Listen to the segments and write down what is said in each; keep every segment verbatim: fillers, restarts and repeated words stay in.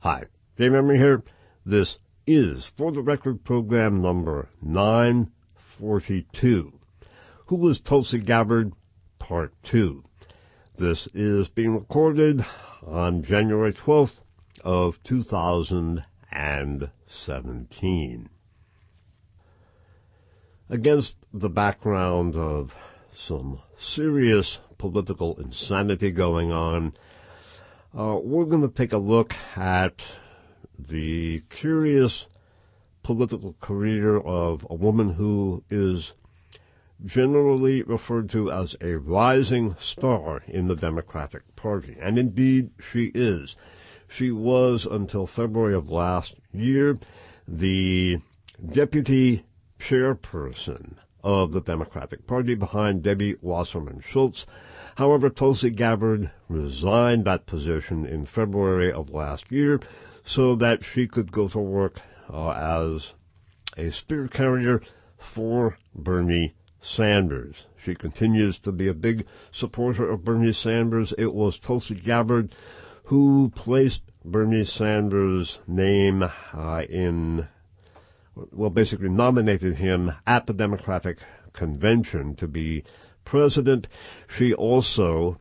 Hi, Dave Emery here. This is For the Record program number nine forty-two. Who is Tulsi Gabbard? Part two. This is being recorded on January twelfth of two thousand seventeen. Against the background of some serious political insanity going on, uh, we're going to take a look at the curious political career of a woman who is generally referred to as a rising star in the Democratic Party. And indeed, she is. She was, until February of last year, the deputy chairperson of the Democratic Party behind Debbie Wasserman Schultz. However, Tulsi Gabbard resigned that position in February of last year so that she could go to work uh, as a spear carrier for Bernie Sanders. She continues to be a big supporter of Bernie Sanders. It was Tulsi Gabbard who placed Bernie Sanders' name uh, in, well, basically nominated him at the Democratic Convention to be president. She also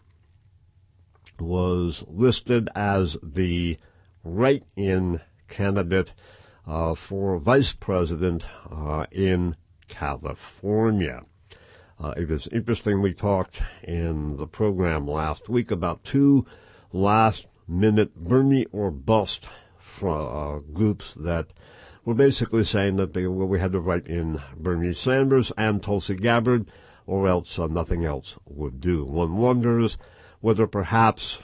was listed as the write-in candidate uh, for vice president uh, in California. Uh, it was interesting. We talked in the program last week about two last-minute Bernie or bust uh, groups that were basically saying that they, well, we had to write in Bernie Sanders and Tulsi Gabbard, or else uh, nothing else would do. One wonders whether perhaps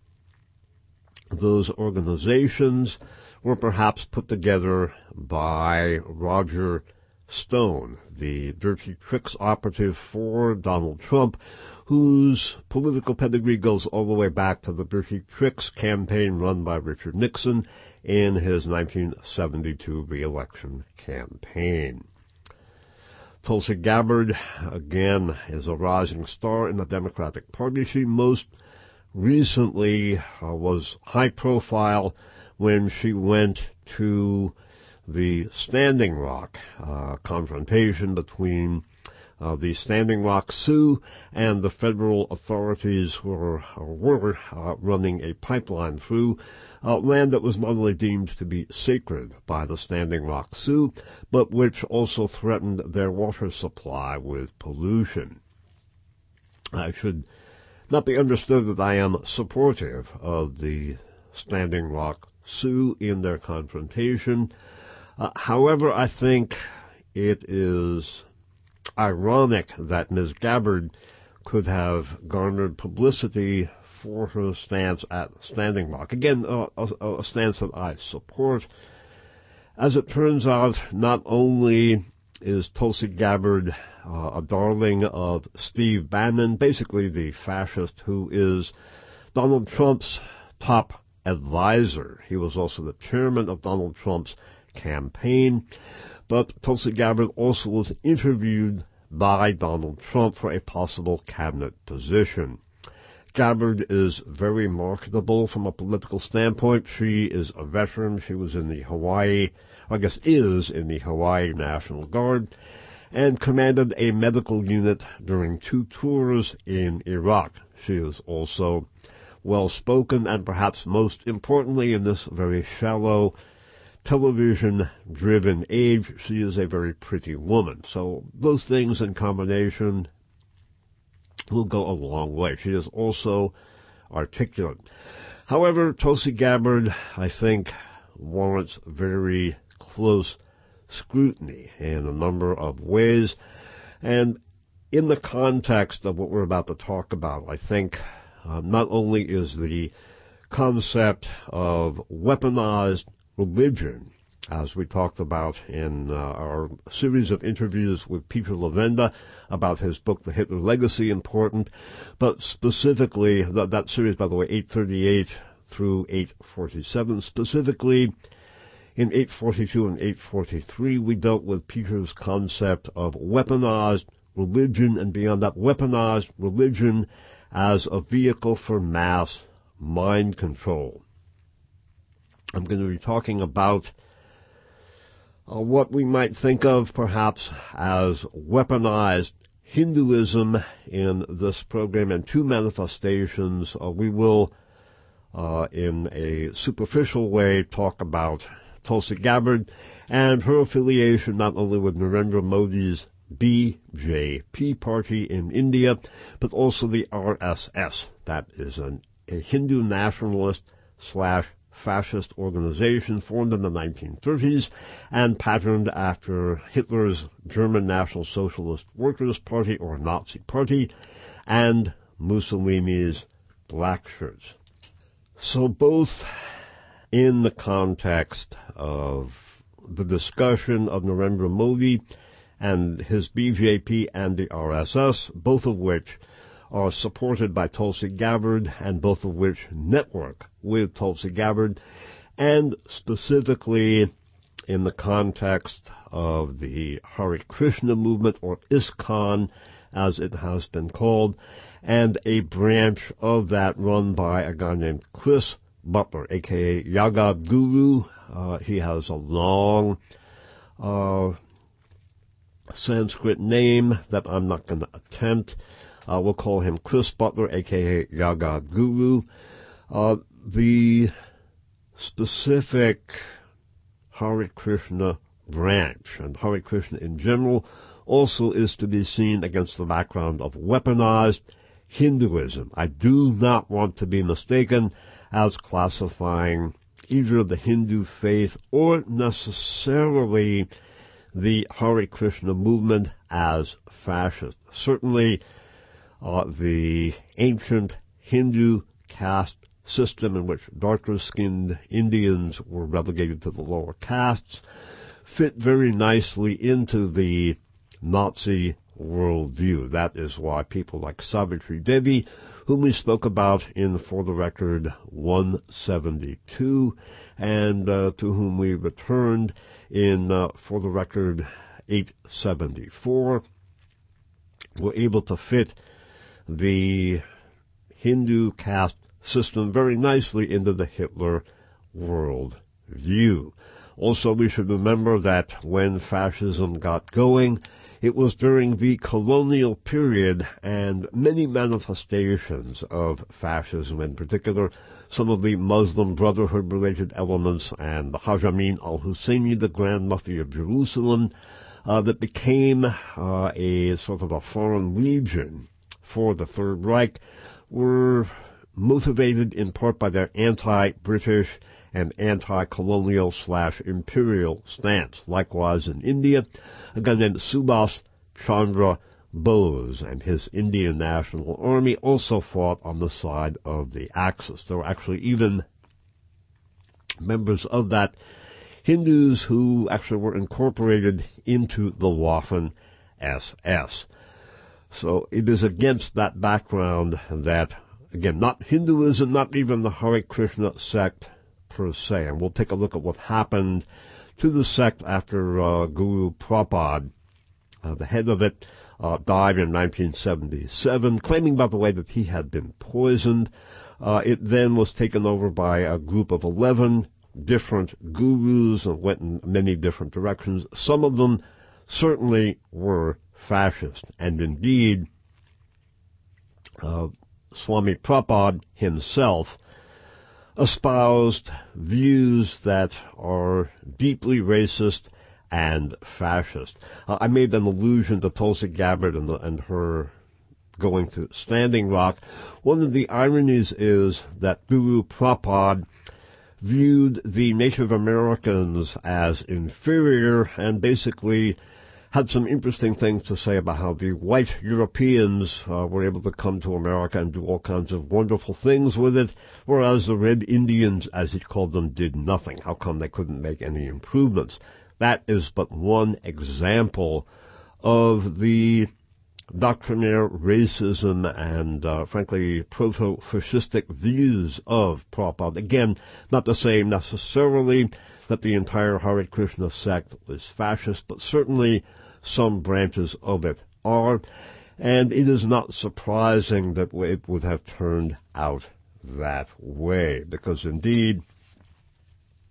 those organizations were perhaps put together by Roger Stone, the dirty tricks operative for Donald Trump, whose political pedigree goes all the way back to the dirty tricks campaign run by Richard Nixon in his nineteen seventy-two re-election campaign. Tulsi Gabbard, again, is a rising star in the Democratic Party. She most recently uh, was high profile when she went to the Standing Rock uh, confrontation between uh, the Standing Rock Sioux and the federal authorities who were, were uh, running a pipeline through uh, land that was not only deemed to be sacred by the Standing Rock Sioux, but which also threatened their water supply with pollution. I should not be understood that I am supportive of the Standing Rock Sioux in their confrontation. Uh, however, I think it is ironic that Miz Gabbard could have garnered publicity for her stance at Standing Rock. Again, uh, a, a stance that I support. As it turns out, not only is Tulsi Gabbard uh, a darling of Steve Bannon, basically the fascist who is Donald Trump's top advisor. He was also the chairman of Donald Trump's campaign, but Tulsi Gabbard also was interviewed by Donald Trump for a possible cabinet position. Gabbard is very marketable from a political standpoint. She is a veteran. She was in the Hawaii, I guess is in the Hawaii National Guard, and commanded a medical unit during two tours in Iraq. She is also well-spoken, and perhaps most importantly in this very shallow television-driven age, she is a very pretty woman. So those things in combination will go a long way. She is also articulate. However, Tulsi Gabbard, I think, warrants very close scrutiny in a number of ways. And in the context of what we're about to talk about, I think uh, not only is the concept of weaponized religion, as we talked about in uh, our series of interviews with Peter Levenda about his book, The Hitler Legacy, important, but specifically, that, that series, by the way, eight thirty-eight through eight forty-seven, specifically in eight forty-two and eight forty-three, we dealt with Peter's concept of weaponized religion, and beyond that, weaponized religion as a vehicle for mass mind control. I'm going to be talking about uh, what we might think of perhaps as weaponized Hinduism in this program, and two manifestations. Uh, we will, uh, in a superficial way, talk about Tulsi Gabbard and her affiliation not only with Narendra Modi's B J P party in India, but also the R S S. That is an, a Hindu nationalist slash fascist organization formed in the nineteen thirties and patterned after Hitler's German National Socialist Workers' Party, or Nazi Party, and Mussolini's Black Shirts. So both in the context of the discussion of Narendra Modi and his B J P and the R S S, both of which are supported by Tulsi Gabbard and both of which network with Tulsi Gabbard, and specifically in the context of the Hare Krishna movement, or ISKCON as it has been called, and a branch of that run by a guy named Chris Butler, aka Yoga Guru. Uh, he has a long uh Sanskrit name that I'm not going to attempt. Uh, we'll call him Chris Butler, aka Yoga Guru. Uh, the specific Hare Krishna branch, and Hare Krishna in general, also is to be seen against the background of weaponized Hinduism. I do not want to be mistaken as classifying either the Hindu faith or necessarily the Hare Krishna movement as fascist. Certainly, uh, the ancient Hindu caste system in which darker-skinned Indians were relegated to the lower castes fit very nicely into the Nazi worldview. That is why people like Savitri Devi, whom we spoke about in For the Record one seventy-two, and uh, to whom we returned in uh, For the Record eight seventy-four, were able to fit the Hindu caste system very nicely into the Hitler world view. Also, we should remember that when fascism got going, it was during the colonial period, and many manifestations of fascism, in particular some of the Muslim Brotherhood-related elements and the Haj Amin al-Husseini, the Grand Mufti of Jerusalem, uh, that became uh, a sort of a foreign legion for the Third Reich, were motivated in part by their anti-British and anti-colonial slash imperial stance. Likewise in India, a guy named Subhas Chandra Bose and his Indian National Army also fought on the side of the Axis. There were actually even members of that Hindus who actually were incorporated into the Waffen S S. So it is against that background that, again, not Hinduism, not even the Hare Krishna sect per se, and we'll take a look at what happened to the sect after uh, Guru Prabhupada, uh, the head of it, uh, died in nineteen seventy-seven, claiming, by the way, that he had been poisoned. Uh, it then was taken over by a group of eleven different gurus and went in many different directions. Some of them certainly were fascist, and indeed, uh, Swami Prabhupada himself espoused views that are deeply racist and fascist. Uh, I made an allusion to Tulsi Gabbard and, the, and her going to Standing Rock. One of the ironies is that Guru Prabhupada viewed the Native Americans as inferior and basically had some interesting things to say about how the white Europeans uh, were able to come to America and do all kinds of wonderful things with it, whereas the red Indians, as he called them, did nothing. How come they couldn't make any improvements? That is but one example of the doctrinaire racism and, uh, frankly, proto-fascistic views of Prabhupada. Again, not to say necessarily that the entire Hare Krishna sect is fascist, but certainly some branches of it are, and it is not surprising that it would have turned out that way, because indeed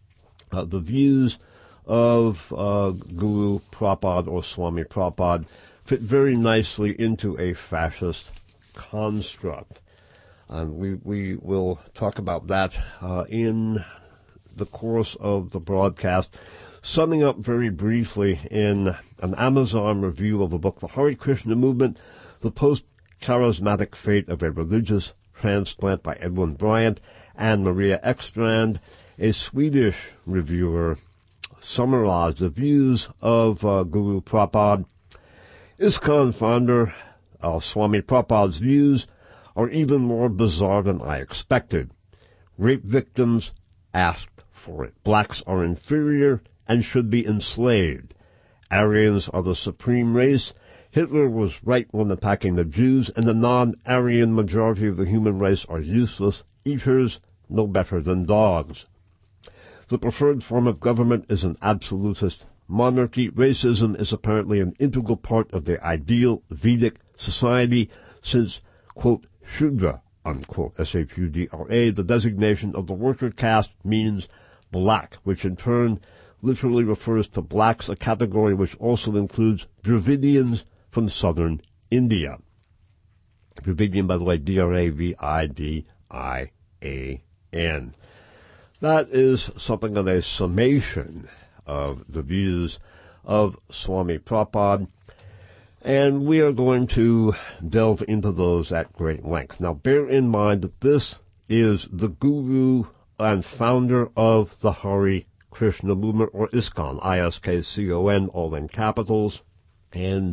uh, the views of uh, Guru Prabhupada or Swami Prabhupada fit very nicely into a fascist construct. And we, we will talk about that uh, in the course of the broadcast. Summing up very briefly in an Amazon review of a book, The Hare Krishna Movement, The Post-Charismatic Fate of a Religious Transplant by Edwin Bryant and Maria Ekstrand, a Swedish reviewer summarized the views of uh, Guru Prabhupada. ISKCON founder uh, Swami Prabhupada's views are even more bizarre than I expected. Rape victims asked for it. Blacks are inferior and should be enslaved. Aryans are the supreme race. Hitler was right when attacking the Jews, and the non-Aryan majority of the human race are useless eaters, no better than dogs. The preferred form of government is an absolutist monarchy. Racism is apparently an integral part of the ideal Vedic society since, quote, Shudra, unquote, S H U D R A, the designation of the worker caste means black, which in turn literally refers to blacks, a category which also includes Dravidians from southern India. Dravidian, by the way, D R A V I D I A N. That is something of a summation of the views of Swami Prabhupada, and we are going to delve into those at great length. Now, bear in mind that this is the guru and founder of the Hare Krishna Movement, or ISKCON, I S K C O N, all in capitals, and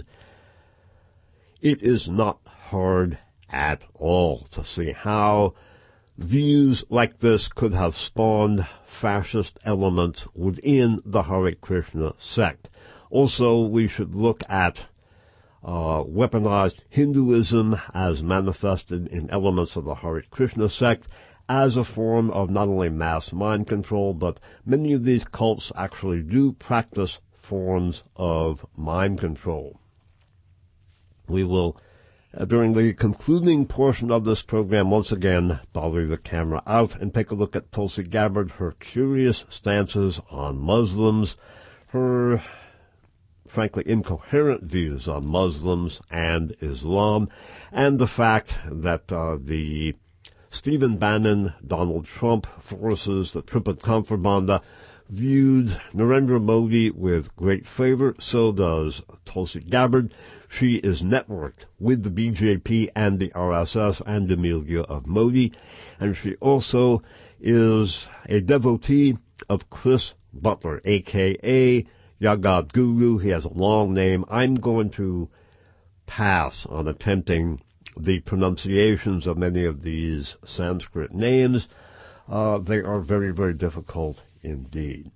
it is not hard at all to see how views like this could have spawned fascist elements within the Hare Krishna sect. Also, we should look at uh, weaponized Hinduism as manifested in elements of the Hare Krishna sect as a form of not only mass mind control, but many of these cults actually do practice forms of mind control. We will, uh, during the concluding portion of this program, once again dolly the camera out and take a look at Tulsi Gabbard, her curious stances on Muslims, her frankly incoherent views on Muslims and Islam, and the fact that uh, the Stephen Bannon, Donald Trump forces, the Triplet Contrabanda, viewed Narendra Modi with great favor. So does Tulsi Gabbard. She is networked with the B J P and the R S S and the milieu of Modi. And she also is a devotee of Chris Butler, a k a. Jagat Guru. He has a long name. I'm going to pass on attempting the pronunciations of many of these Sanskrit names. Uh, they are very, very difficult indeed.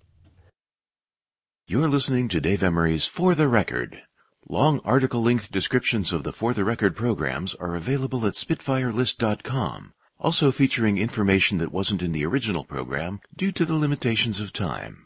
You're listening to Dave Emery's For the Record. Long article-length descriptions of the For the Record programs are available at spitfire list dot com, also featuring information that wasn't in the original program due to the limitations of time.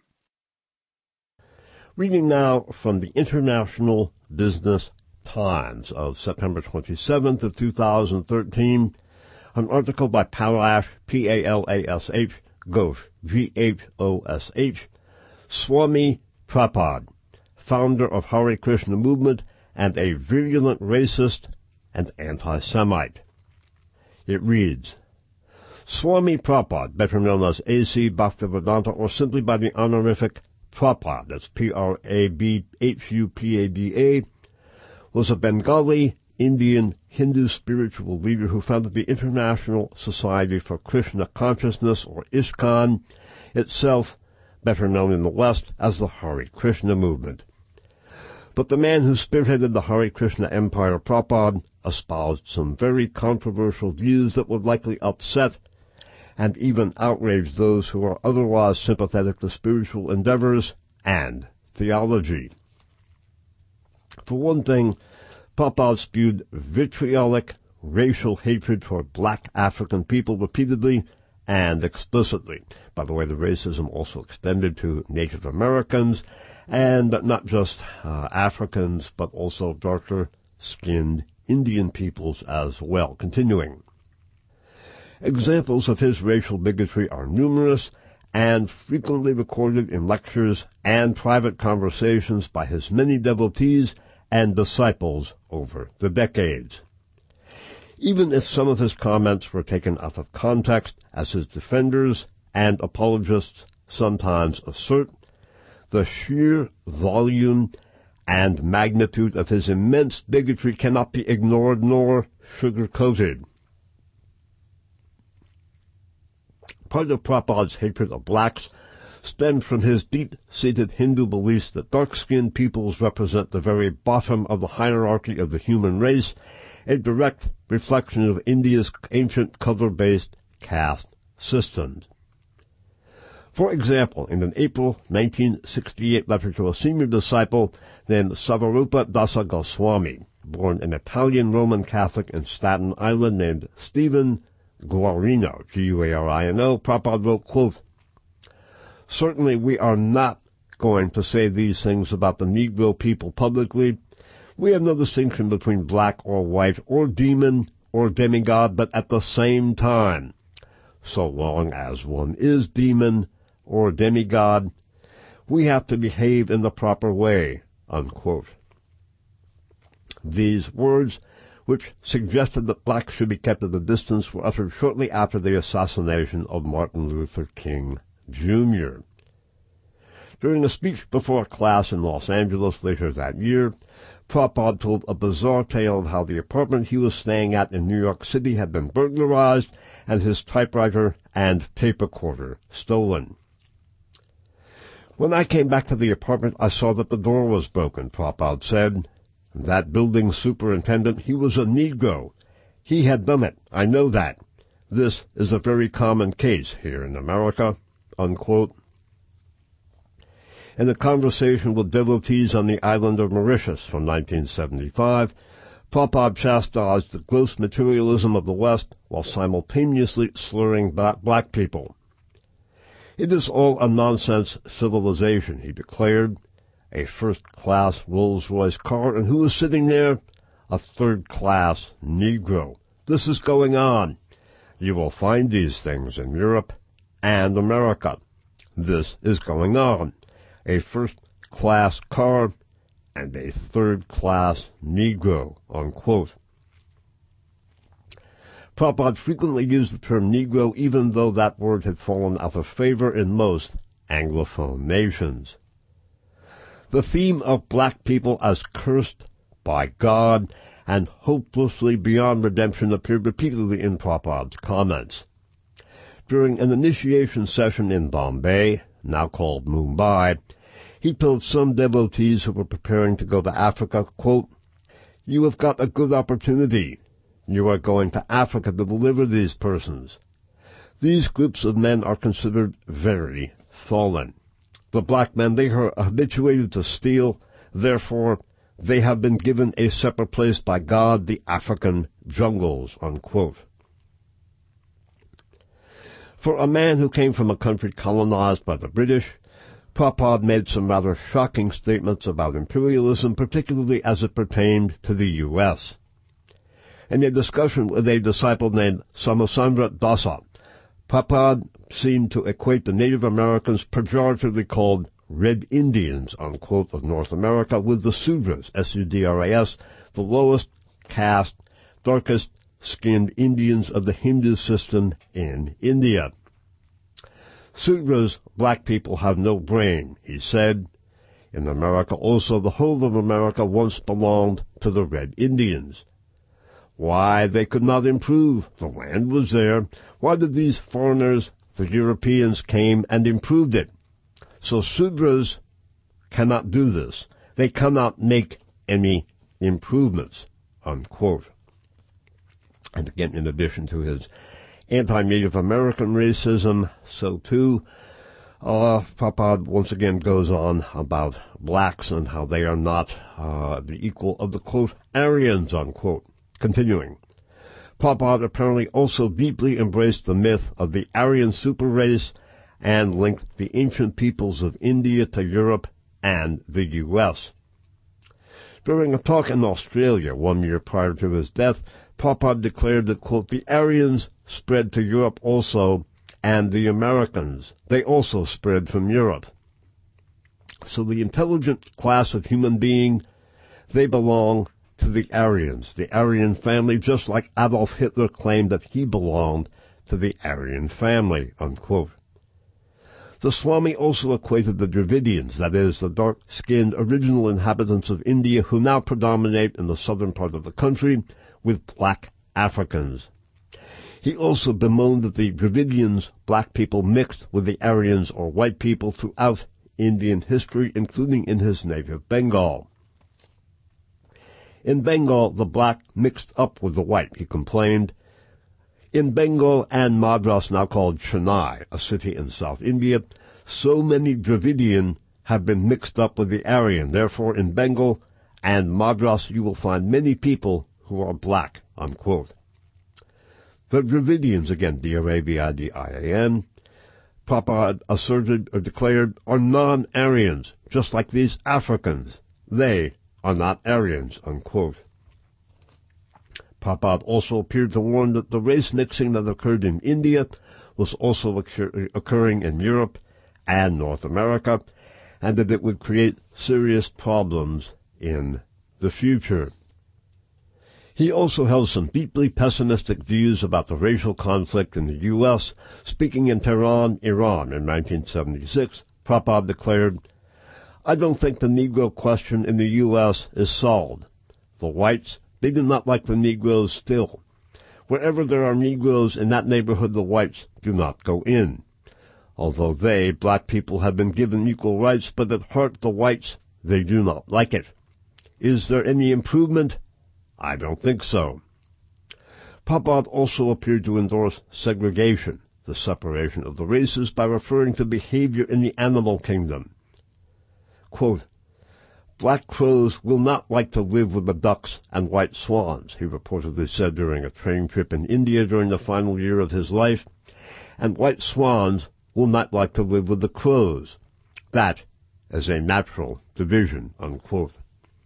Reading now from the International Business Times of September twenty-seventh of two thousand thirteen, an article by Palash, P A L A S H, Ghosh, G H O S H, Swami Prabhupada, founder of Hare Krishna Movement and a virulent racist and anti-Semite. It reads, Swami Prabhupada, better known as A C Bhaktivedanta, or simply by the honorific Prabhupada, that's P R A B H U P A D A, was a Bengali Indian Hindu spiritual leader who founded the International Society for Krishna Consciousness, or ISKCON, itself better known in the West as the Hare Krishna Movement. But the man who spearheaded the Hare Krishna empire, Prabhupada, espoused some very controversial views that would likely upset and even outrage those who are otherwise sympathetic to spiritual endeavors and theology. For one thing, Prabhupada spewed vitriolic racial hatred toward black African people repeatedly and explicitly. By the way, the racism also extended to Native Americans, and not just uh, Africans, but also darker-skinned Indian peoples as well. Continuing. Examples of his racial bigotry are numerous, and frequently recorded in lectures and private conversations by his many devotees and disciples over the decades. Even if some of his comments were taken out of context, as his defenders and apologists sometimes assert, the sheer volume and magnitude of his immense bigotry cannot be ignored nor sugar-coated. Part of Prabhupada's hatred of blacks stemmed from his deep-seated Hindu beliefs that dark-skinned peoples represent the very bottom of the hierarchy of the human race, a direct reflection of India's ancient color-based caste systems. For example, in an April nineteen sixty-eight letter to a senior disciple named Savarupa Dasa Goswami, born an Italian Roman Catholic in Staten Island named Stephen Guarino, G U A R I N O, Prabhupada wrote, quote, "Certainly we are not going to say these things about the Negro people publicly. We have no distinction between black or white or demon or demigod, but at the same time, so long as one is demon or demigod, we have to behave in the proper way," unquote. These words, which suggested that blacks should be kept at a distance, were uttered shortly after the assassination of Martin Luther King, Junior During a speech before a class in Los Angeles later that year, Prabhupada told a bizarre tale of how the apartment he was staying at in New York City had been burglarized and his typewriter and tape recorder stolen. "When I came back to the apartment, I saw that the door was broken," Prabhupada said. "That building superintendent, he was a Negro. He had done it. I know that. This is a very common case here in America," unquote. In a conversation with devotees on the island of Mauritius from nineteen seventy-five, Prabhupada chastised the gross materialism of the West while simultaneously slurring black people. "It is all a nonsense civilization," he declared. "A first-class Rolls-Royce car, and who is sitting there? A third-class Negro. This is going on. You will find these things in Europe and America. This is going on. A first-class car and a third-class Negro," unquote. Prabhupada frequently used the term Negro, even though that word had fallen out of favor in most Anglophone nations. The theme of black people as cursed by God and hopelessly beyond redemption appeared repeatedly in Prabhupada's comments. During an initiation session in Bombay, now called Mumbai, he told some devotees who were preparing to go to Africa, quote, "You have got a good opportunity. You are going to Africa to deliver these persons. These groups of men are considered very fallen. The black men, they are habituated to steal, therefore they have been given a separate place by God, the African jungles," unquote. For a man who came from a country colonized by the British, Prabhupada made some rather shocking statements about imperialism, particularly as it pertained to the U S In a discussion with a disciple named Samasandra Dasa, Prabhupada seemed to equate the Native Americans pejoratively called Red Indians, unquote, of North America with the Sudras, S U D R A S, the lowest caste, darkest-skinned Indians of the Hindu system in India. "Sudras, black people, have no brain," he said. "In America also, the whole of America once belonged to the Red Indians. Why, they could not improve. The land was there. Why did these foreigners, the Europeans, came and improved it? So Sudras cannot do this. They cannot make any improvements," unquote. And again, in addition to his anti-Native American racism, so too, uh, Prabhupada once again goes on about blacks and how they are not uh, the equal of the, quote, Aryans, unquote. Continuing, Prabhupada apparently also deeply embraced the myth of the Aryan super race and linked the ancient peoples of India to Europe and the U S During a talk in Australia one year prior to his death, Prabhupada declared that, quote, "the Aryans spread to Europe also, and the Americans. They also spread from Europe. So the intelligent class of human being, they belong to the Aryans, the Aryan family, just like Adolf Hitler claimed that he belonged to the Aryan family, unquote. The Swami also equated the Dravidians, that is, the dark-skinned original inhabitants of India who now predominate in the southern part of the country, with black Africans. He also bemoaned that the Dravidians, black people, mixed with the Aryans or white people throughout Indian history, including in his native Bengal. In Bengal, the black mixed up with the white, he complained. In Bengal and Madras, now called Chennai, a city in South India, so many Dravidian have been mixed up with the Aryan. Therefore, in Bengal and Madras, you will find many people who are black, unquote. The Dravidians, again, D R A V I D I A N, Prabhupada asserted or declared, are non-Aryans, just like these Africans. They are not Aryans, unquote. Prabhupada also appeared to warn that the race mixing that occurred in India was also occur- occurring in Europe and North America, and that it would create serious problems in the future. He also held some deeply pessimistic views about the racial conflict in the U S Speaking in Tehran, Iran in nineteen seventy-six, Prabhupada declared, I don't think the Negro question in the U S is solved. The whites, they do not like the Negroes still. Wherever there are Negroes in that neighborhood, the whites do not go in. Although they, black people, have been given equal rights, but at heart the whites, they do not like it. Is there any improvement? I don't think so. Prabhupada also appeared to endorse segregation, the separation of the races, by referring to behavior in the animal kingdom. Quote, black crows will not like to live with the ducks and white swans, he reportedly said during a train trip in India during the final year of his life, and white swans will not like to live with the crows. That is a natural division, unquote.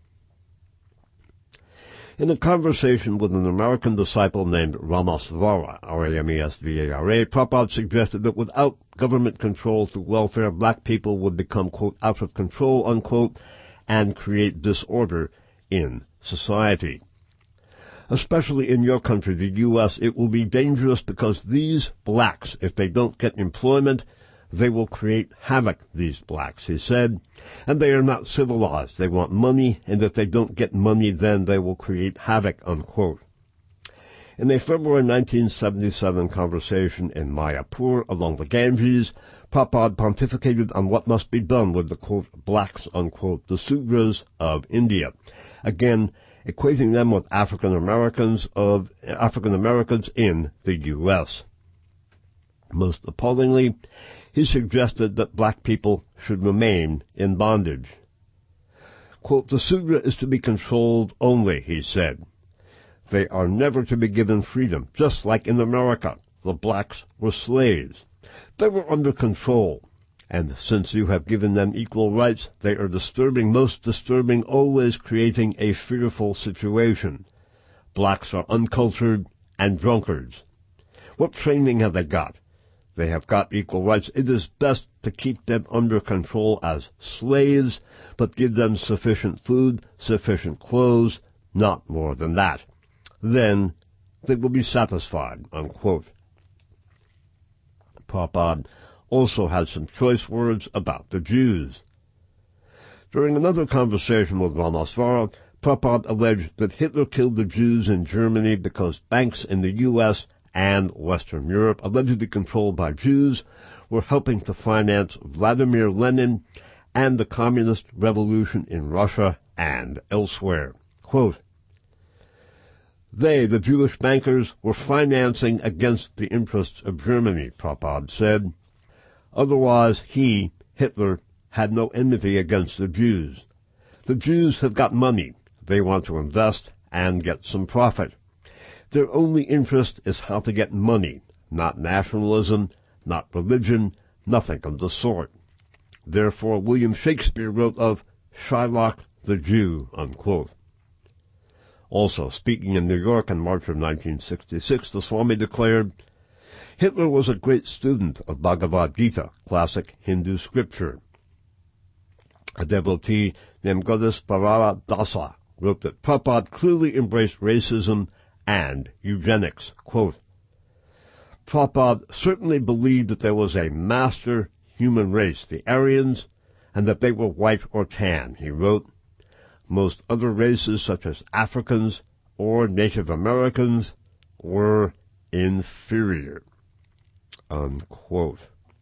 In a conversation with an American disciple named Ramesvara, R A M E S V A R A, Prabhupada suggested that without government control through welfare, black people would become, quote, out of control, unquote, and create disorder in society. Especially in your country, the U S, it will be dangerous because these blacks, if they don't get employment, they will create havoc, these blacks, he said. And they are not civilized. They want money, and if they don't get money, then they will create havoc, unquote. In a February nineteen seventy-seven conversation in Mayapur along the Ganges, Prabhupada pontificated on what must be done with the, quote, blacks, unquote, the Sudras of India. Again, equating them with African Americans of African Americans in the U S. Most appallingly, he suggested that black people should remain in bondage. Quote, the Sudra is to be controlled only, he said. They are never to be given freedom, just like in America. The blacks were slaves. They were under control. And since you have given them equal rights, they are disturbing, most disturbing, always creating a fearful situation. Blacks are uncultured and drunkards. What training have they got? They have got equal rights. It is best to keep them under control as slaves, but give them sufficient food, sufficient clothes, not more than that. Then they will be satisfied, unquote. Prabhupada also had some choice words about the Jews. During another conversation with Ramesvara, Prabhupada alleged that Hitler killed the Jews in Germany because banks in the U S and Western Europe, allegedly controlled by Jews, were helping to finance Vladimir Lenin and the communist revolution in Russia and elsewhere. Quote, they, the Jewish bankers, were financing against the interests of Germany, Prabhupada said. Otherwise, he, Hitler, had no enmity against the Jews. The Jews have got money. They want to invest and get some profit. Their only interest is how to get money, not nationalism, not religion, nothing of the sort. Therefore, William Shakespeare wrote of Shylock the Jew, unquote. Also, speaking in New York in March of nineteen sixty-six, the Swami declared, Hitler was a great student of Bhagavad Gita, classic Hindu scripture. A devotee named Goddess Parara Dasa wrote that Prabhupada clearly embraced racism and eugenics. Quote, Prabhupada certainly believed that there was a master human race, the Aryans, and that they were white or tan. He wrote, most other races such as Africans or Native Americans were inferior. Unquote.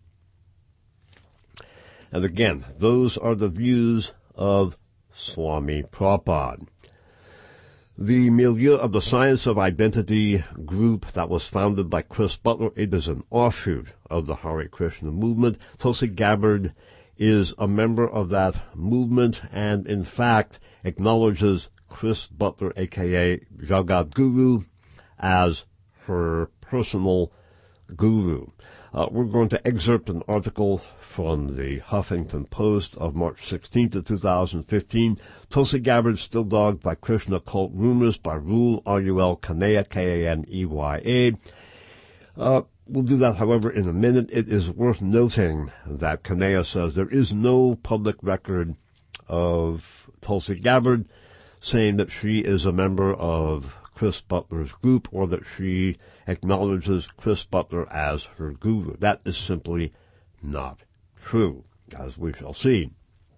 And again, those are the views of Swami Prabhupada. The Milieu of the Science of Identity group that was founded by Chris Butler, it is an offshoot of the Hare Krishna movement. Tulsi Gabbard is a member of that movement and, in fact, acknowledges Chris Butler, a k a. Jagat Guru, as her personal guru. Uh, we're going to excerpt an article from the Huffington Post of March sixteenth of two thousand fifteen. Tulsi Gabbard still dogged by Krishna cult rumors by Rul, R U L, Kanaya, K A N E Y A. Uh, we'll do that, however, in a minute. It is worth noting that Kanaya says there is no public record of Tulsi Gabbard saying that she is a member of Chris Butler's group or that she acknowledges Chris Butler as her guru. That is simply not true, as we shall see.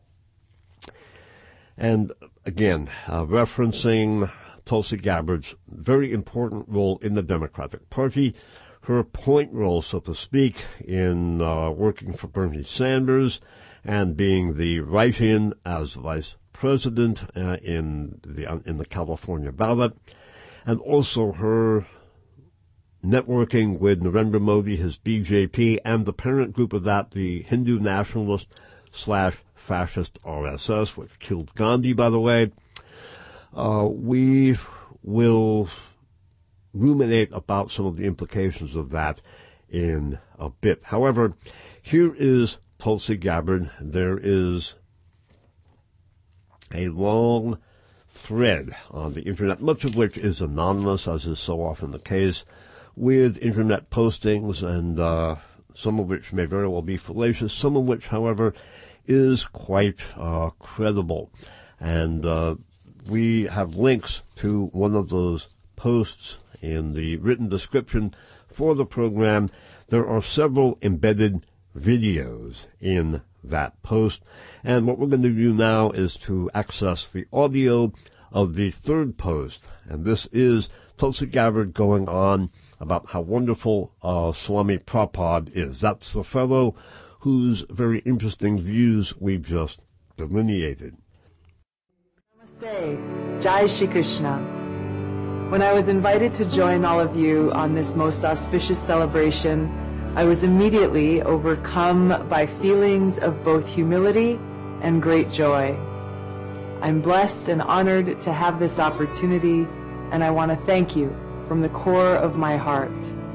And again, uh, referencing Tulsi Gabbard's very important role in the Democratic Party, her point role, so to speak, in uh, working for Bernie Sanders and being the write-in as vice president uh, in the uh, in the California ballot, and also her networking with Narendra Modi, his B J P, and the parent group of that, the Hindu nationalist slash fascist R S S, which killed Gandhi, by the way. Uh, we will ruminate about some of the implications of that in a bit. However, here is Tulsi Gabbard. There is a long thread on the internet, much of which is anonymous, as is so often the case, with internet postings, and uh, some of which may very well be fallacious, some of which, however, is quite uh, credible. And uh, we have links to one of those posts in the written description for the program. There are several embedded videos in that post, and what we're going to do now is to access the audio of the third post, and this is Tulsi Gabbard going on about how wonderful uh, Swami Prabhupada is. That's the fellow whose very interesting views we've just delineated. Namaste, Jai Shri Krishna. When I was invited to join all of you on this most auspicious celebration, I was immediately overcome by feelings of both humility and great joy. I'm blessed and honored to have this opportunity, and I want to thank you from the core of my heart.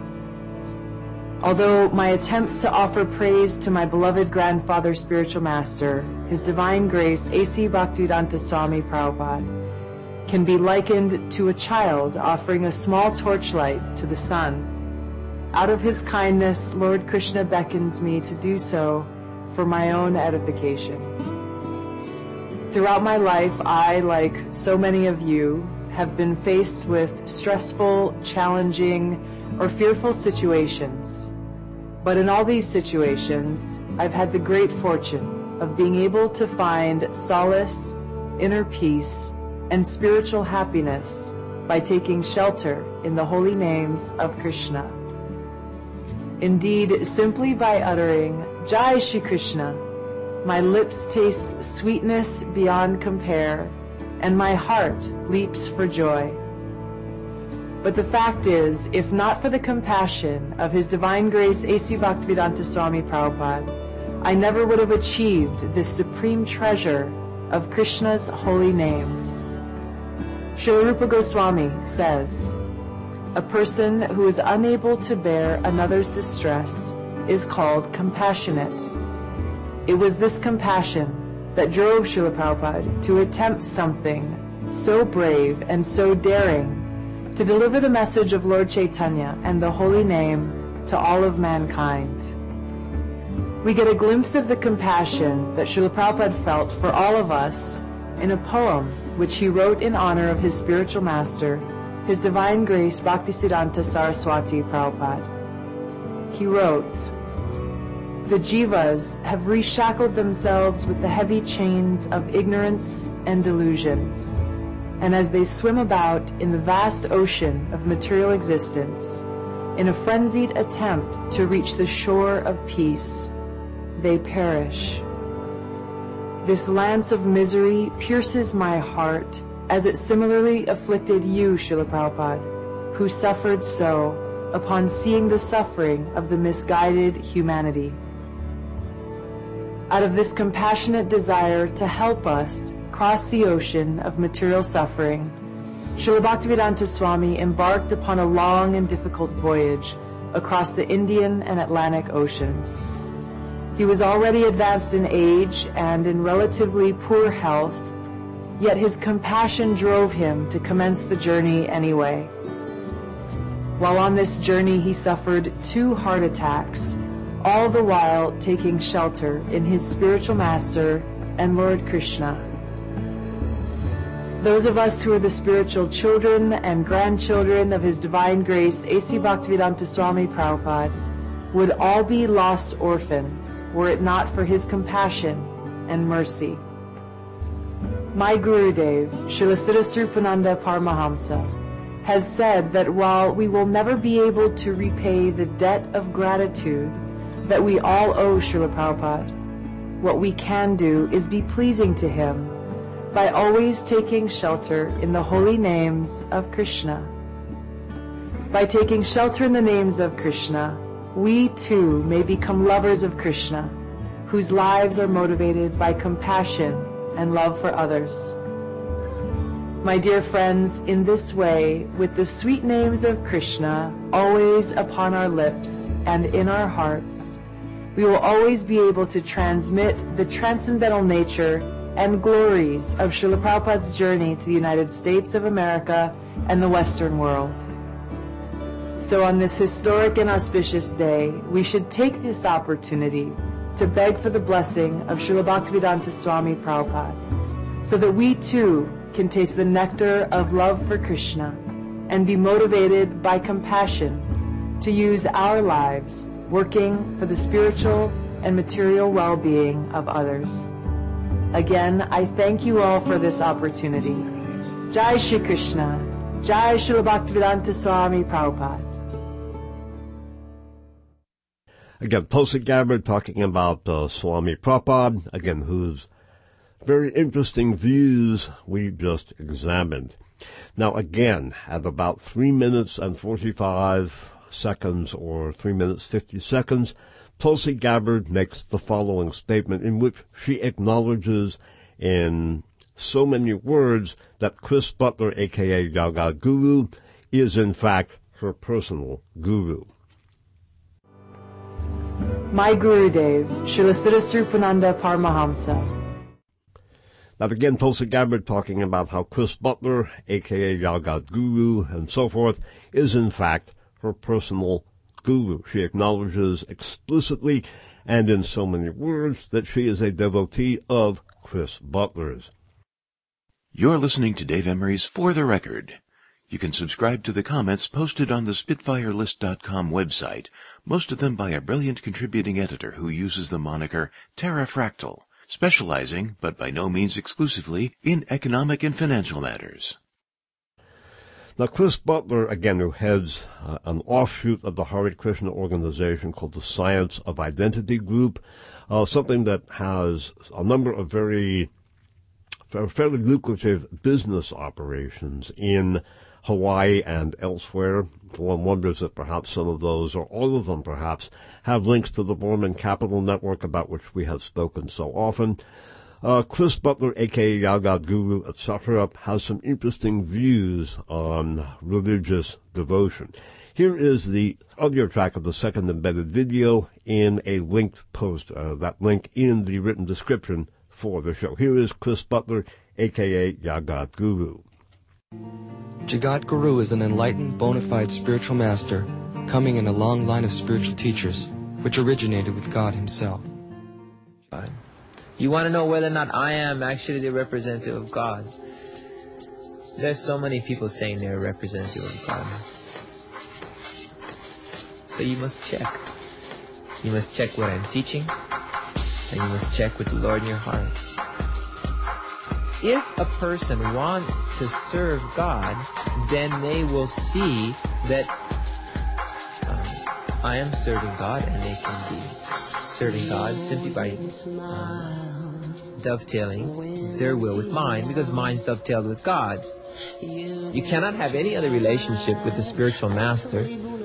Although my attempts to offer praise to my beloved grandfather, spiritual master, His Divine Grace, A C Bhaktivedanta Swami Prabhupada, can be likened to a child offering a small torchlight to the sun, out of his kindness, Lord Krishna beckons me to do so for my own edification. Throughout my life, I, like so many of you, have been faced with stressful, challenging, or fearful situations. But in all these situations, I've had the great fortune of being able to find solace, inner peace, and spiritual happiness by taking shelter in the holy names of Krishna. Indeed, simply by uttering Jai Shri Krishna, my lips taste sweetness beyond compare, and my heart leaps for joy. But the fact is, if not for the compassion of His Divine Grace A C Bhaktivedanta Swami Prabhupada, I never would have achieved this supreme treasure of Krishna's holy names. Srila Rupa Goswami says, a person who is unable to bear another's distress is called compassionate. It was this compassion that drove Srila Prabhupada to attempt something so brave and so daring, to deliver the message of Lord Chaitanya and the holy name to all of mankind. We get a glimpse of the compassion that Srila Prabhupada felt for all of us in a poem which he wrote in honor of his spiritual master, His Divine Grace Bhaktisiddhanta Saraswati Prabhupada. He wrote, "The jivas have reshackled themselves with the heavy chains of ignorance and delusion, and as they swim about in the vast ocean of material existence, in a frenzied attempt to reach the shore of peace, they perish. This lance of misery pierces my heart as it similarly afflicted you, Srila Prabhupada, who suffered so upon seeing the suffering of the misguided humanity. Out of this compassionate desire to help us cross the ocean of material suffering, Srila Bhaktivedanta Swami embarked upon a long and difficult voyage across the Indian and Atlantic Oceans. He was already advanced in age and in relatively poor health, yet his compassion drove him to commence the journey anyway. While on this journey, he suffered two heart attacks, all the while taking shelter in his spiritual master and Lord Krishna. Those of us who are the spiritual children and grandchildren of His Divine Grace A C Bhaktivedanta Swami Prabhupada would all be lost orphans were it not for his compassion and mercy. My Gurudev, Srila Siddhaswarupananda Paramahamsa, has said that while we will never be able to repay the debt of gratitude that we all owe Srila Prabhupada, what we can do is be pleasing to him by always taking shelter in the holy names of Krishna. By taking shelter in the names of Krishna, we too may become lovers of Krishna, whose lives are motivated by compassion and love for others. My dear friends, in this way, with the sweet names of Krishna always upon our lips and in our hearts, we will always be able to transmit the transcendental nature and glories of Srila Prabhupada's journey to the United States of America and the Western world. So on this historic and auspicious day, we should take this opportunity to beg for the blessing of Srila Bhaktivedanta Swami Prabhupada, so that we too can taste the nectar of love for Krishna and be motivated by compassion to use our lives working for the spiritual and material well-being of others. Again, I thank you all for this opportunity. Jai Shri Krishna. Jai Srila Bhaktivedanta Swami Prabhupada. Again, Tulsi Gabbard talking about uh, Swami Prabhupada, again, whose very interesting views we just examined. Now, again, at about three minutes and forty-five seconds or three minutes fifty seconds, Tulsi Gabbard makes the following statement in which she acknowledges in so many words that Chris Butler, a k a. Jagat Guru, is in fact her personal guru. My Gurudev, Srila Siddhaswarupananda Paramahamsa. Now again, Tulsi Gabbard talking about how Chris Butler, a k a. Jagat Guru, and so forth, is in fact her personal guru. She acknowledges explicitly and in so many words that she is a devotee of Chris Butler's. You're listening to Dave Emery's For the Record. You can subscribe to the comments posted on the Spitfire List dot com website, most of them by a brilliant contributing editor who uses the moniker Terrafractal, specializing, but by no means exclusively, in economic and financial matters. Now, Chris Butler, again, who heads uh, an offshoot of the Hare Krishna organization called the Science of Identity Group, uh, something that has a number of very, fairly lucrative business operations in Hawaii and elsewhere. One wonders if perhaps some of those, or all of them perhaps, have links to the Mormon Capital Network about which we have spoken so often. Uh, Chris Butler, a k a. Jagat Guru, et cetera, has some interesting views on religious devotion. Here is the audio track of the second embedded video in a linked post, uh, that link in the written description for the show. Here is Chris Butler, a k a. Jagat Guru. Jagat Guru is an enlightened, bona fide spiritual master coming in a long line of spiritual teachers, which originated with God Himself. You want to know whether or not I am actually the representative of God? There's so many people saying they're a representative of God. So you must check. You must check what I'm teaching, and you must check with the Lord in your heart. If a person wants to serve God, then they will see that um, I am serving God, and they can be serving God simply by um, dovetailing their will with mine, because mine's dovetailed with God's. You cannot have any other relationship with the spiritual master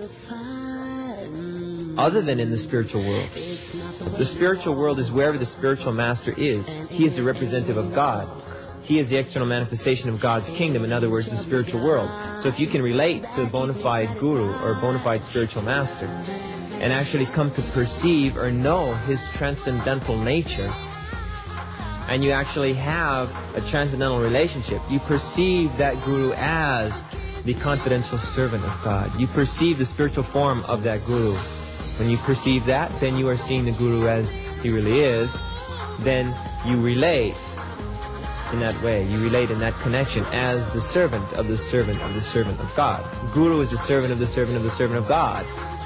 other than in the spiritual world. The spiritual world is wherever the spiritual master is. He is the representative of God. He is the external manifestation of God's kingdom, in other words, the spiritual world. So if you can relate to a bona fide guru or a bona fide spiritual master and actually come to perceive or know his transcendental nature, and you actually have a transcendental relationship, you perceive that guru as the confidential servant of God. You perceive the spiritual form of that guru. When you perceive that, then you are seeing the guru as he really is. Then you relate in that way. You relate in that connection as the servant of the servant of the servant of God. Guru is the servant of the servant of the servant of God.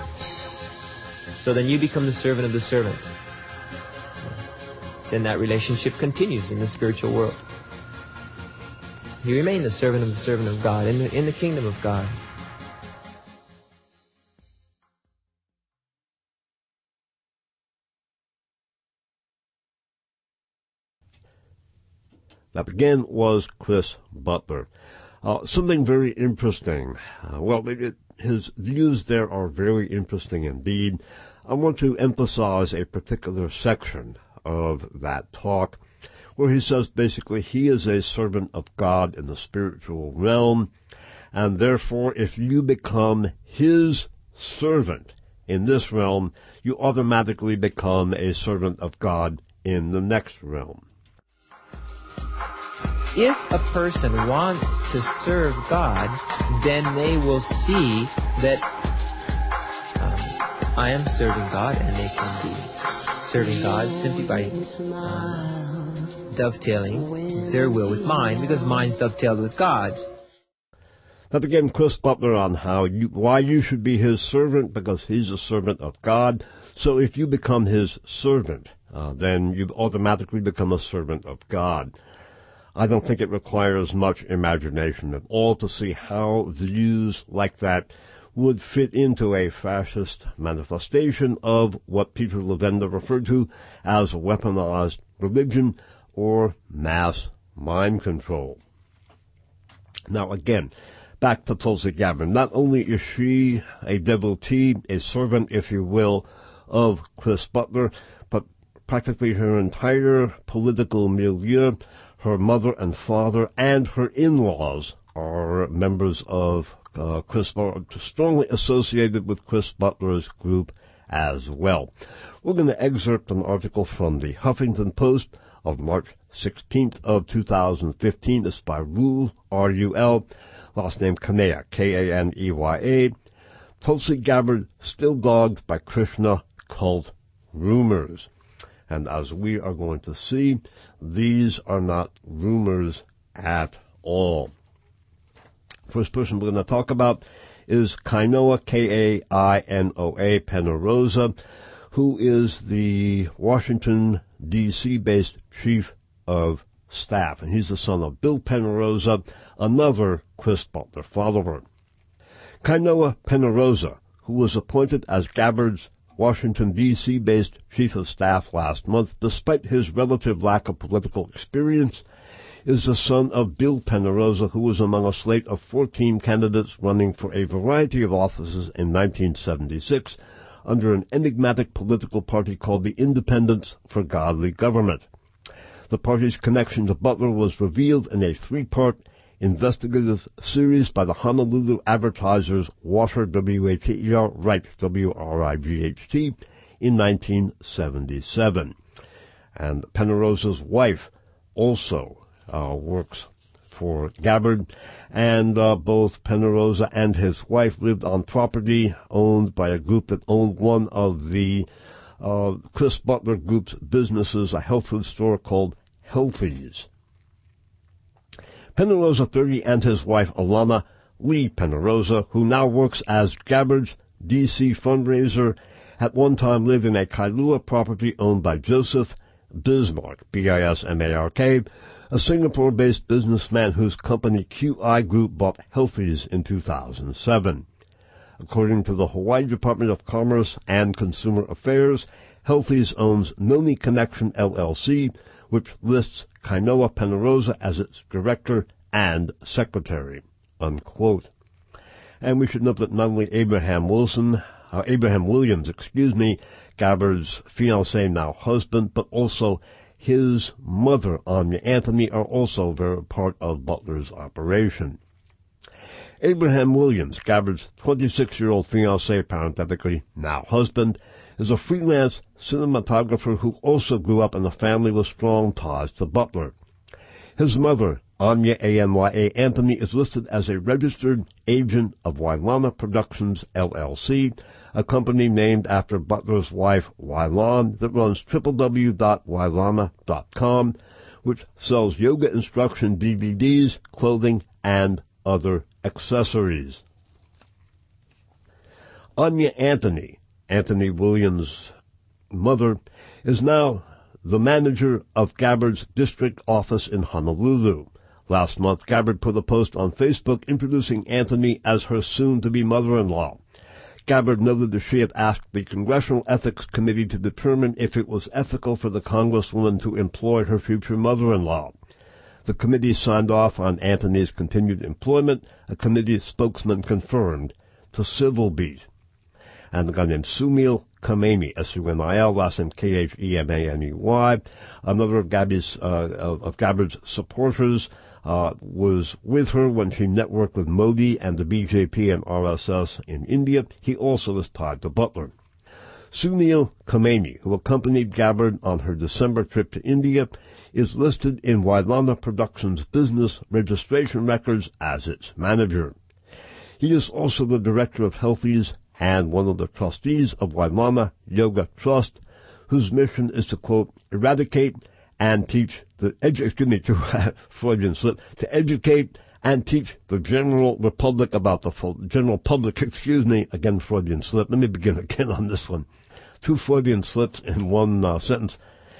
So then you become the servant of the servant. Then that relationship continues in the spiritual world. You remain the servant of the servant of God in the, in the kingdom of God. That again was Chris Butler. Uh, something very interesting. Uh, well, it, it, his views there are very interesting indeed. I want to emphasize a particular section of that talk where he says basically he is a servant of God in the spiritual realm, and therefore if you become his servant in this realm, you automatically become a servant of God in the next realm. If a person wants to serve God, then they will see that um, I am serving God, and they can be serving God simply by um, dovetailing their will with mine, because mine's dovetailed with God's. That again, Chris Butler on how you, why you should be his servant, because he's a servant of God. So if you become his servant, uh, then you automatically become a servant of God. I don't think it requires much imagination at all to see how views like that would fit into a fascist manifestation of what Peter Levenda referred to as weaponized religion or mass mind control. Now again, back to Tulsi Gabbard. Not only is she a devotee, a servant, if you will, of Chris Butler, but practically her entire political milieu, her mother and father, and her in-laws are members of uh, Chris Butler, strongly associated with Chris Butler's group as well. We're going to excerpt an article from the Huffington Post of March sixteenth of two thousand fifteen. It's by Rule, R U L, last name Kanea, K A N E Y A. Tulsi Gabbard still dogged by Krishna cult rumors. And as we are going to see, these are not rumors at all. First person we're going to talk about is Kainoa, K A I N O A, Penna-Rosa, who is the Washington, D C-based chief of staff. And he's the son of Bill Penna-Rosa, another Chris Butler follower. Kainoa Penna-Rosa, who was appointed as Gabbard's Washington, D C-based chief of staff last month, despite his relative lack of political experience, is the son of Bill Penna-Rosa, who was among a slate of fourteen candidates running for a variety of offices in nineteen seventy-six under an enigmatic political party called the Independents for Godly Government. The party's connection to Butler was revealed in a three-part investigative series by the Honolulu Advertiser's Walter W A T E R Wright, W R I G H T, in nineteen seventy-seven. And Penna-Rosa's wife also uh, works for Gabbard, and uh, both Pennarosa and his wife lived on property owned by a group that owned one of the uh, Chris Butler Group's businesses, a health food store called Healthies. Pennarosa, thirty, and his wife, Alana Lee Pennarosa, who now works as Gabbard's D C fundraiser, at one time lived in a Kailua property owned by Joseph Bismarck, B I S M A R K, a Singapore-based businessman whose company Q I Group bought Healthies in two thousand seven. According to the Hawaii Department of Commerce and Consumer Affairs, Healthies owns Noni Connection L L C, which lists Kainoa Pennarosa as its director and secretary, unquote. And we should note that not only Abraham Wilson, uh, Abraham Williams, excuse me, Gabbard's fiancé, now husband, but also his mother, Anya Anthony, are also very part of Butler's operation. Abraham Williams, Gabbard's twenty-six-year-old fiancé, parenthetically, now husband, is a freelance cinematographer who also grew up in a family with strong ties to Butler. His mother, Anya A N Y A Anthony, is listed as a registered agent of Wailana Productions, L L C, a company named after Butler's wife, Wailan, that runs w w w dot wailana dot com, which sells yoga instruction D V Ds, clothing, and other accessories. Anya Anthony, Anthony Williams' mother, is now the manager of Gabbard's district office in Honolulu. Last month, Gabbard put a post on Facebook introducing Anthony as her soon-to-be mother-in-law. Gabbard noted that she had asked the Congressional Ethics Committee to determine if it was ethical for the Congresswoman to employ her future mother-in-law. The committee signed off on Anthony's continued employment, a committee spokesman confirmed to Civil Beat. And a guy named Sunil Khamenei, S U N I L, last name K H E M A N E Y, another of Gabby's, uh, of, of Gabbard's supporters, uh, was with her when she networked with Modi and the B J P and R S S in India. He also is tied to Butler. Sunil Khamenei, who accompanied Gabbard on her December trip to India, is listed in Wailana Productions' business registration records as its manager. He is also the director of Healthies and one of the trustees of Wailana Yoga Trust, whose mission is to, quote, eradicate and teach the, edu- excuse me, to, Freudian slip, to educate and teach the general republic about the full, general public, excuse me, again, Freudian slip. Let me begin again on this one. Two Freudian slips in one uh, sentence.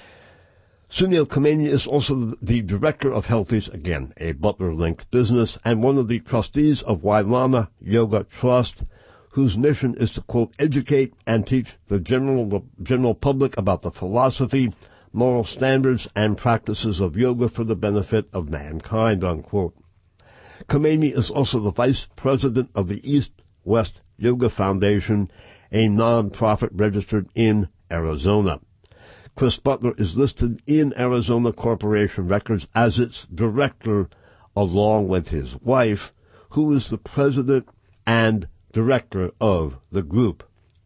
Sunil Khamenei is also the director of Healthies, again, a Butler-linked business, and one of the trustees of Wailana Yoga Trust, whose mission is to, quote, educate and teach the general general public about the philosophy, moral standards, and practices of yoga for the benefit of mankind, unquote. Khamenei is also the vice president of the East-West Yoga Foundation, a non-profit registered in Arizona. Chris Butler is listed in Arizona Corporation records as its director, along with his wife, who is the president and director of the group.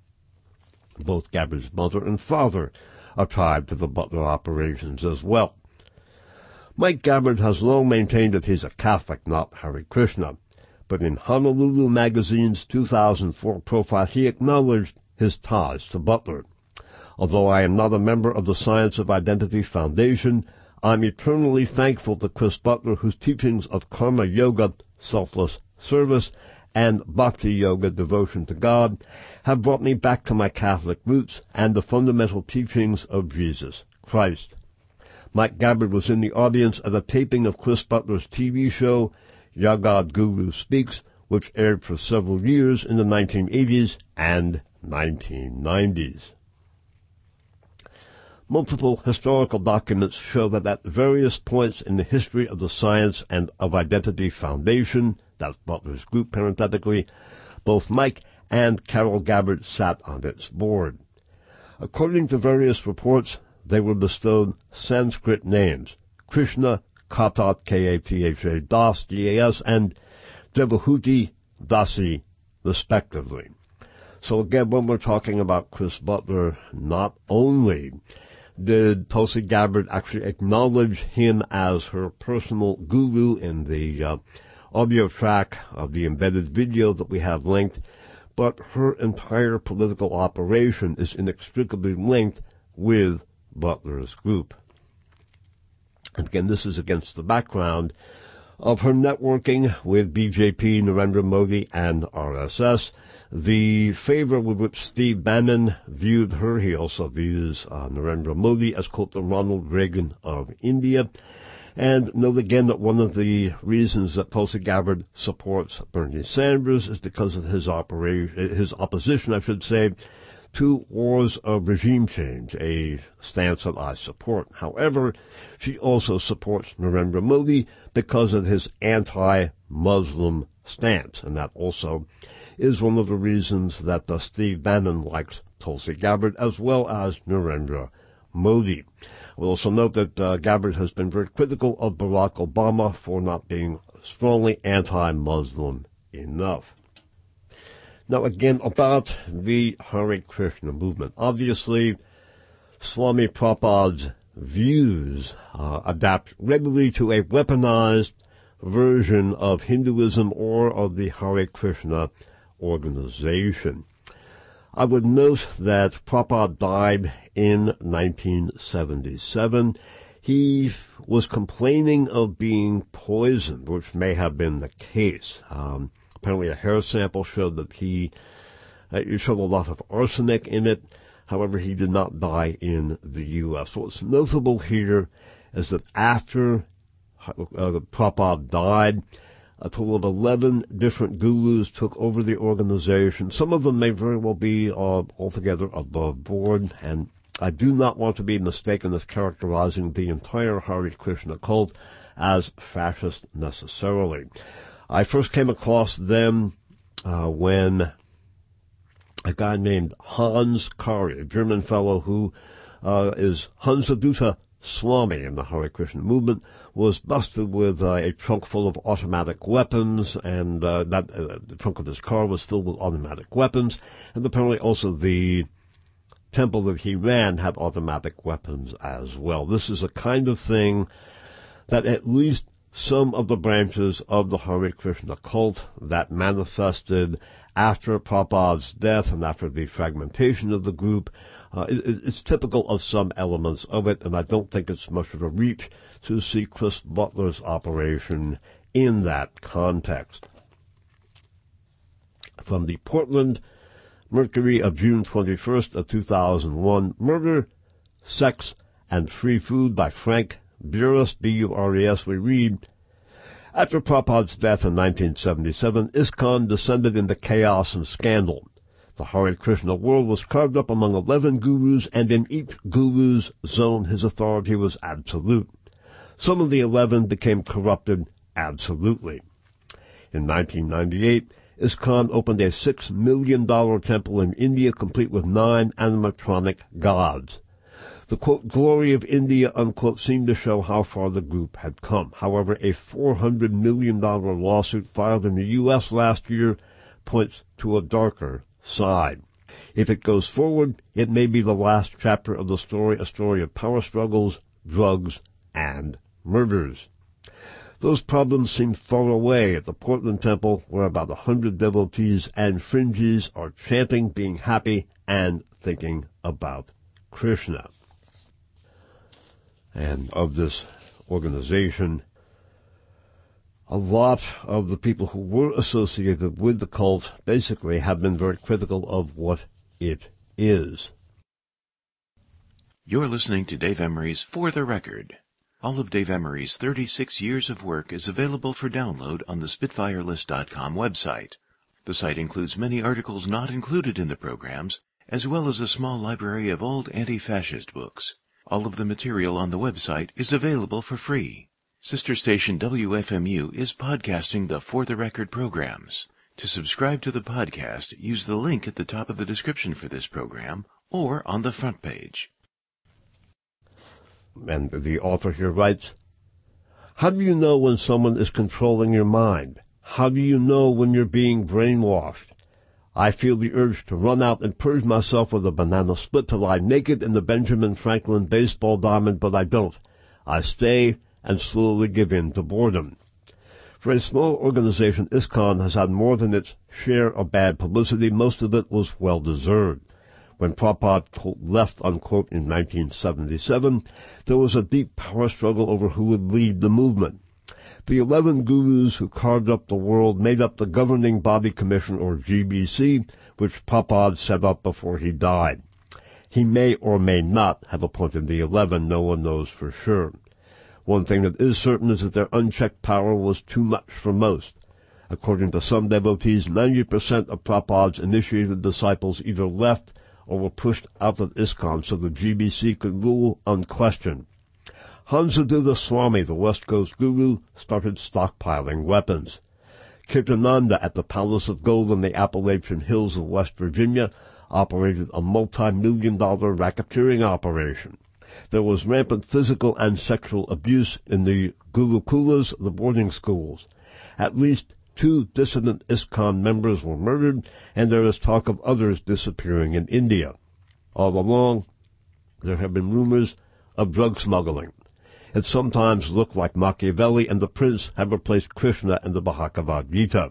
Both Gabbard's mother and father are tied to the Butler operations as well. Mike Gabbard has long maintained that he's a Catholic, not Hare Krishna, but in Honolulu Magazine's two thousand four profile he acknowledged his ties to Butler. Although I am not a member of the Science of Identity Foundation, I'm eternally thankful to Chris Butler, whose teachings of karma yoga, selfless service, and bhakti yoga, devotion to God, have brought me back to my Catholic roots and the fundamental teachings of Jesus Christ. Mike Gabbard was in the audience at a taping of Chris Butler's T V show, Yagad Guru Speaks, which aired for several years in the nineteen eighties and nineteen nineties. Multiple historical documents show that at various points in the history of the Science and of Identity Foundation, that's Butler's group parenthetically, both Mike and Carol Gabbard sat on its board. According to various reports, they were bestowed Sanskrit names, Krishna Katat, K A T H A, Das, D A S, and Devahuti Dasi, respectively. So again, when we're talking about Chris Butler, not only Did Tulsi Gabbard actually acknowledge him as her personal guru in the uh, audio track of the embedded video that we have linked? But her entire political operation is inextricably linked with Butler's group. And again, this is against the background of her networking with B J P, Narendra Modi, and R S S. The favor with which Steve Bannon viewed her, he also views uh, Narendra Modi as, quote, the Ronald Reagan of India. And note again that one of the reasons that Tulsi Gabbard supports Bernie Sanders is because of his operation, his opposition, I should say, to wars of regime change, a stance that I support. However, she also supports Narendra Modi because of his anti-Muslim stance, and that also is one of the reasons that uh, Steve Bannon likes Tulsi Gabbard as well as Narendra Modi. We'll also note that uh, Gabbard has been very critical of Barack Obama for not being strongly anti-Muslim enough. Now again, about the Hare Krishna movement. Obviously, Swami Prabhupada's views uh, adapt regularly to a weaponized version of Hinduism or of the Hare Krishna organization. I would note that Prabhupada died in nineteen seventy-seven. He was complaining of being poisoned, which may have been the case. Um, apparently a hair sample showed that he uh, it showed a lot of arsenic in it. However, he did not die in the U S. What's notable here is that after uh, Prabhupada died, a total of eleven different gurus took over the organization. Some of them may very well be uh, altogether above board, and I do not want to be mistaken as characterizing the entire Hare Krishna cult as fascist necessarily. I first came across them uh, when a guy named Hans Kari, a German fellow who uh, is Hansadutta Swami in the Hare Krishna movement, was busted with uh, a trunk full of automatic weapons, and uh, that uh, the trunk of his car was filled with automatic weapons, and apparently also the temple that he ran had automatic weapons as well. This is a kind of thing that at least some of the branches of the Hare Krishna cult that manifested after Prabhupada's death and after the fragmentation of the group, uh, it, it's typical of some elements of it, and I don't think it's much of a reach to see Chris Butler's operation in that context. From the Portland Mercury of June twenty-first of two thousand one, Murder, Sex, and Free Food by Frank Buras, B U R E S, we read, after Prabhupada's death in nineteen seventy-seven, ISKCON descended into chaos and scandal. The Hare Krishna world was carved up among eleven gurus, and in each guru's zone his authority was absolute. Some of the eleven became corrupted absolutely. In nineteen ninety-eight, ISKCON opened a six million dollars temple in India, complete with nine animatronic gods. The, quote, glory of India, unquote, seemed to show how far the group had come. However, a four hundred million dollars lawsuit filed in the U S last year points to a darker side. If it goes forward, it may be the last chapter of the story, a story of power struggles, drugs, and murders. Those problems seem far away at the Portland Temple, where about a hundred devotees and fringes are chanting, being happy, and thinking about Krishna. And of this organization, a lot of the people who were associated with the cult basically have been very critical of what it is. You're listening to Dave Emery's For the Record. All of Dave Emery's thirty-six years of work is available for download on the Spitfire List dot com website. The site includes many articles not included in the programs, as well as a small library of old anti-fascist books. All of the material on the website is available for free. Sister station W F M U is podcasting the For the Record programs. To subscribe to the podcast, use the link at the top of the description for this program or on the front page. And the author here writes, how do you know when someone is controlling your mind? How do you know when you're being brainwashed? I feel the urge to run out and purge myself with a banana split to lie naked in the Benjamin Franklin baseball diamond, but I don't. I stay and slowly give in to boredom. For a small organization, ISKCON has had more than its share of bad publicity. Most of it was well-deserved. When Prabhupada, quote, left, unquote, in nineteen seventy-seven, there was a deep power struggle over who would lead the movement. The eleven gurus who carved up the world made up the Governing Body Commission, or G B C, which Prabhupada set up before he died. He may or may not have appointed the eleven, no one knows for sure. One thing that is certain is that their unchecked power was too much for most. According to some devotees, ninety percent of Prabhupada's initiated disciples either left or were pushed out of ISKCON so the G B C could rule unquestioned. Hansadutta Swami, the West Coast guru, started stockpiling weapons. Kirtananda at the Palace of Gold in the Appalachian Hills of West Virginia operated a multi-million dollar racketeering operation. There was rampant physical and sexual abuse in the Gurukulas, the boarding schools. At least two dissident ISKCON members were murdered, and there is talk of others disappearing in India. All along, there have been rumors of drug smuggling. It sometimes looked like Machiavelli and the prince have replaced Krishna and the Bhagavad Gita.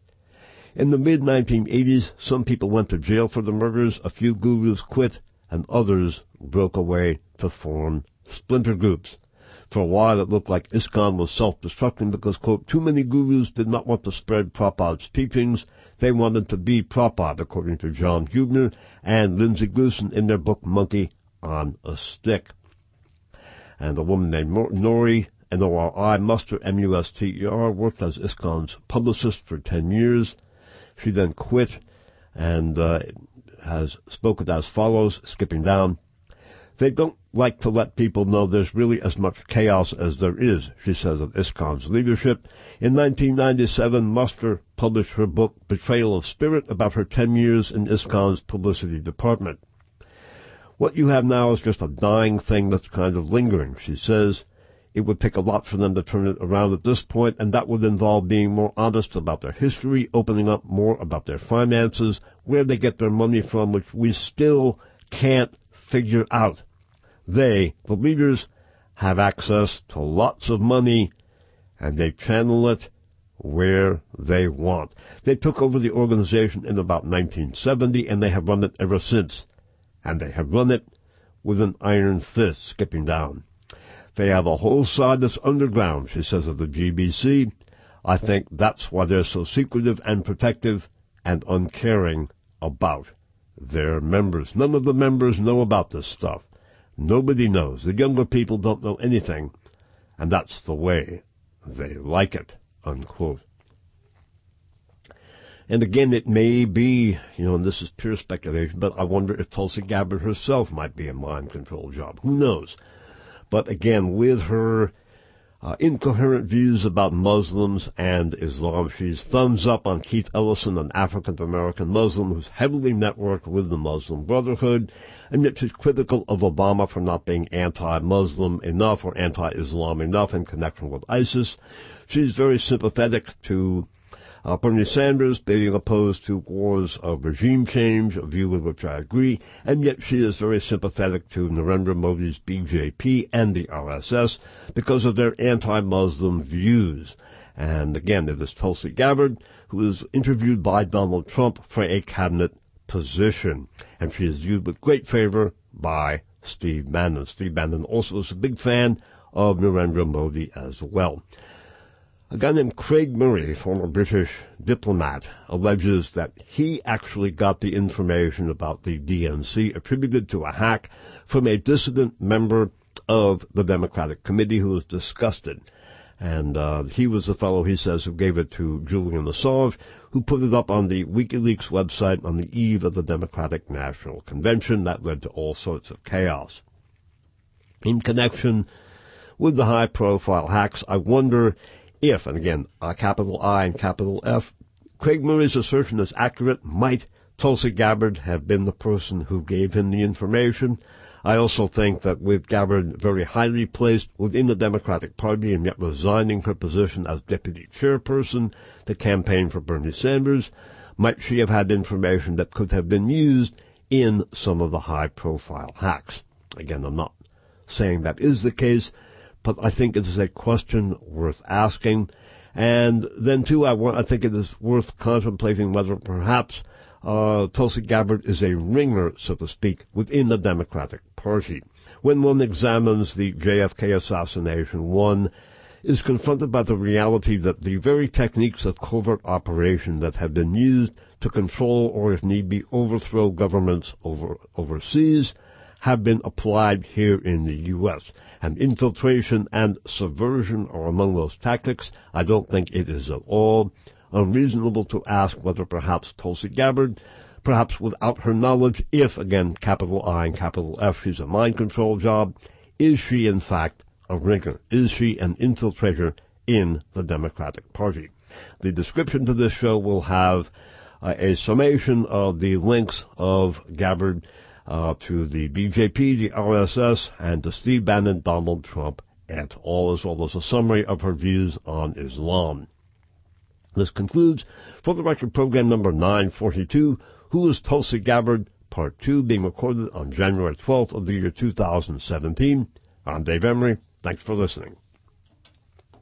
In the mid nineteen eighties, some people went to jail for the murders, a few gurus quit, and others broke away to form splinter groups. For a while it looked like ISKCON was self-destructing because, quote, too many gurus did not want to spread Prabhupada's teachings. They wanted to be Prabhupada, according to John Hubner and Lindsay Gleason in their book Monkey on a Stick. And a woman named Nori, N O R I, Muster, M U S T E R, worked as ISKCON's publicist for ten years. She then quit and uh, has spoken as follows, skipping down. They don't like to let people know there's really as much chaos as there is, she says of ISKCON's leadership. In nineteen ninety-seven, Muster published her book, Betrayal of Spirit, about her ten years in ISKCON's publicity department. What you have now is just a dying thing that's kind of lingering, she says. It would take a lot for them to turn it around at this point, and that would involve being more honest about their history, opening up more about their finances, where they get their money from, which we still can't figure out. They, the leaders, have access to lots of money, and they channel it where they want. They took over the organization in about nineteen seventy, and they have run it ever since. And they have run it with an iron fist, skipping down. They have a whole side that's underground, she says of the G B C. I think that's why they're so secretive and protective and uncaring about their members. None of the members know about this stuff. Nobody knows. The younger people don't know anything, and that's the way they like it, unquote. And again, it may be, you know, and this is pure speculation, but I wonder if Tulsi Gabbard herself might be a mind control job. Who knows? But again, with her uh, incoherent views about Muslims and Islam, she's thumbs up on Keith Ellison, an African-American Muslim who's heavily networked with the Muslim Brotherhood, and yet she's critical of Obama for not being anti-Muslim enough or anti-Islam enough in connection with ISIS. She's very sympathetic to Uh, Bernie Sanders being opposed to wars of regime change, a view with which I agree, and yet she is very sympathetic to Narendra Modi's B J P and the R S S because of their anti-Muslim views. And again, it is Tulsi Gabbard, who is interviewed by Donald Trump for a cabinet position, and she is viewed with great favor by Steve Bannon. Steve Bannon also is a big fan of Narendra Modi as well. A guy named Craig Murray, former British diplomat, alleges that he actually got the information about the D N C attributed to a hack from a dissident member of the Democratic Committee who was disgusted. And uh, he was the fellow, he says, who gave it to Julian Assange, who put it up on the WikiLeaks website on the eve of the Democratic National Convention. That led to all sorts of chaos. In connection with the high-profile hacks, I wonder if, and again, a capital I and capital F, Craig Murray's assertion is accurate, might Tulsi Gabbard have been the person who gave him the information? I also think that with Gabbard very highly placed within the Democratic Party and yet resigning her position as deputy chairperson to campaign for Bernie Sanders, Might she have had information that could have been used in some of the high-profile hacks? Again, I'm not saying that is the case, but I think it is a question worth asking. And then, too, I, want, I think it is worth contemplating whether perhaps uh, Tulsi Gabbard is a ringer, so to speak, within the Democratic Party. When one examines the J F K assassination, one is confronted by the reality that the very techniques of covert operation that have been used to control or, if need be, overthrow governments over, overseas have been applied here in the U S And infiltration and subversion are among those tactics. I don't think it is at all unreasonable to ask whether perhaps Tulsi Gabbard, perhaps without her knowledge, if, again, capital I and capital F, she's a mind control job, is she in fact a ringer? Is she an infiltrator in the Democratic Party? The description to this show will have uh, a summation of the links of Gabbard uh, to the B J P, the R S S, and to Steve Bannon, Donald Trump, et al., as well as a summary of her views on Islam. This concludes For the Record program number nine forty-two, Who is Tulsi Gabbard? Part two, being recorded on January twelfth of the year two thousand seventeen. I'm Dave Emery. Thanks for listening.